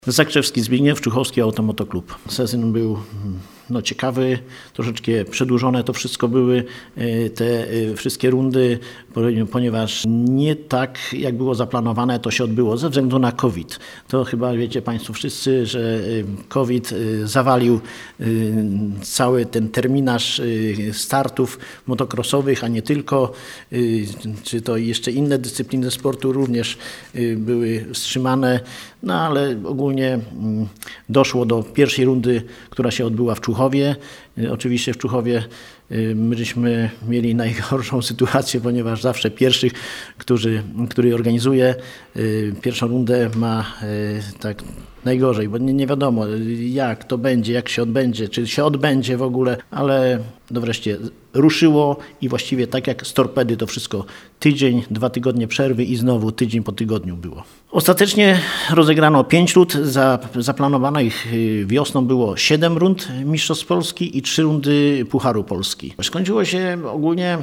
Zakrzewski Zbigniew, Człuchowski Automotoklub. Sezon był ciekawy, troszeczkę przedłużone to wszystko były te wszystkie rundy, ponieważ nie tak jak było zaplanowane to się odbyło ze względu na COVID. To chyba wiecie Państwo wszyscy, że COVID zawalił cały ten terminarz startów motocrossowych, a nie tylko, czy to jeszcze inne dyscypliny sportu również były wstrzymane, no ale ogólnie doszło do pierwszej rundy, która się odbyła w Człuchowie. Oczywiście w Człuchowie my żeśmy mieli najgorszą sytuację, ponieważ zawsze pierwszych, który organizuje pierwszą rundę ma tak najgorzej, bo nie wiadomo jak to będzie, jak się odbędzie, czy się odbędzie w ogóle, ale wreszcie ruszyło i właściwie tak jak z torpedy to wszystko tydzień, 2 tygodnie przerwy i znowu tydzień po tygodniu było. Ostatecznie rozegrano 5 rund, zaplanowanych wiosną było 7 rund Mistrzostw Polski i 3 rundy Pucharu Polski. Skończyło się ogólnie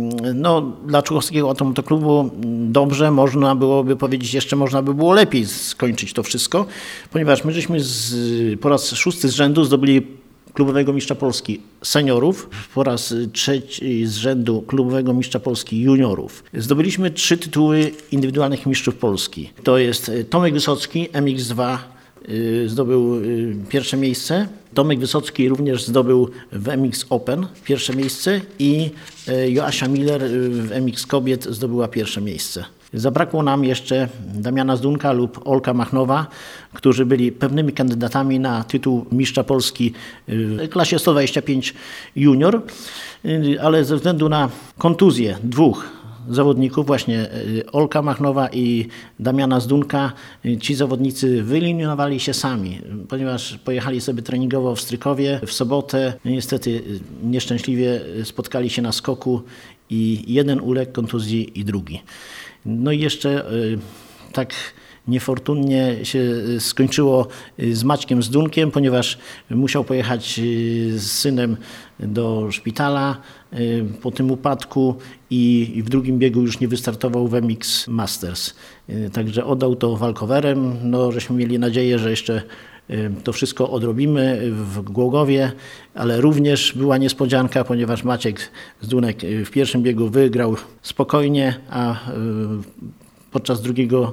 dla Człuchowskiego Automotoklubu dobrze, można byłoby powiedzieć, jeszcze można by było lepiej skończyć to wszystko, ponieważ my żeśmy po raz 6 z rzędu zdobyli klubowego mistrza Polski seniorów, po raz 3 z rzędu klubowego mistrza Polski juniorów. Zdobyliśmy 3 tytuły indywidualnych mistrzów Polski. To jest Tomek Wysocki, MX2 zdobył pierwsze miejsce. Tomek Wysocki również zdobył w MX Open pierwsze miejsce i Joasia Miller w MX Kobiet zdobyła pierwsze miejsce. Zabrakło nam jeszcze Damiana Zdunka lub Olka Machnowa, którzy byli pewnymi kandydatami na tytuł mistrza Polski w klasie 125 junior, ale ze względu na kontuzję 2 zawodników, właśnie Olka Machnowa i Damiana Zdunka, ci zawodnicy wyeliminowali się sami, ponieważ pojechali sobie treningowo w Strykowie w sobotę. Niestety nieszczęśliwie spotkali się na skoku i jeden uległ kontuzji i drugi. No i jeszcze tak niefortunnie się skończyło z Maćkiem Zdunkiem, ponieważ musiał pojechać z synem do szpitala po tym upadku i w drugim biegu już nie wystartował w MX Masters. Także oddał to walkowerem. Żeśmy mieli nadzieję, że jeszcze to wszystko odrobimy w Głogowie, ale również była niespodzianka, ponieważ Maciek Zdunek w pierwszym biegu wygrał spokojnie, a podczas drugiego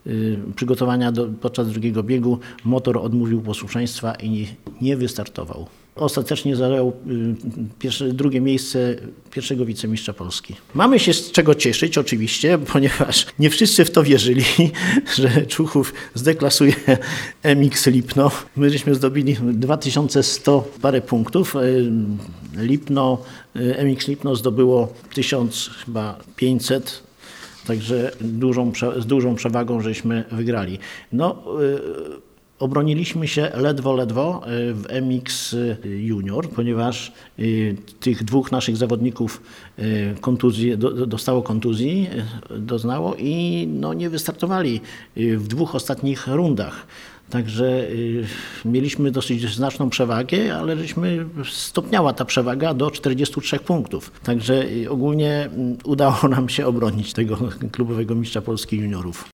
podczas drugiego biegu motor odmówił posłuszeństwa i nie wystartował. Ostatecznie zajął drugie miejsce pierwszego wicemistrza Polski. Mamy się z czego cieszyć oczywiście, ponieważ nie wszyscy w to wierzyli, że Człuchów zdeklasuje MX Lipno. My żeśmy zdobyli 2100 parę punktów. MX Lipno zdobyło 1500. Także z dużą przewagą żeśmy wygrali. Obroniliśmy się ledwo w MX Junior, w tych 2 naszych zawodników dostało kontuzji, doznało i nie wystartowali w 2 ostatnich rundach. Także mieliśmy dosyć znaczną przewagę, ale stopniała ta przewaga do 43 punktów. Także ogólnie udało nam się obronić tego klubowego mistrza Polski juniorów.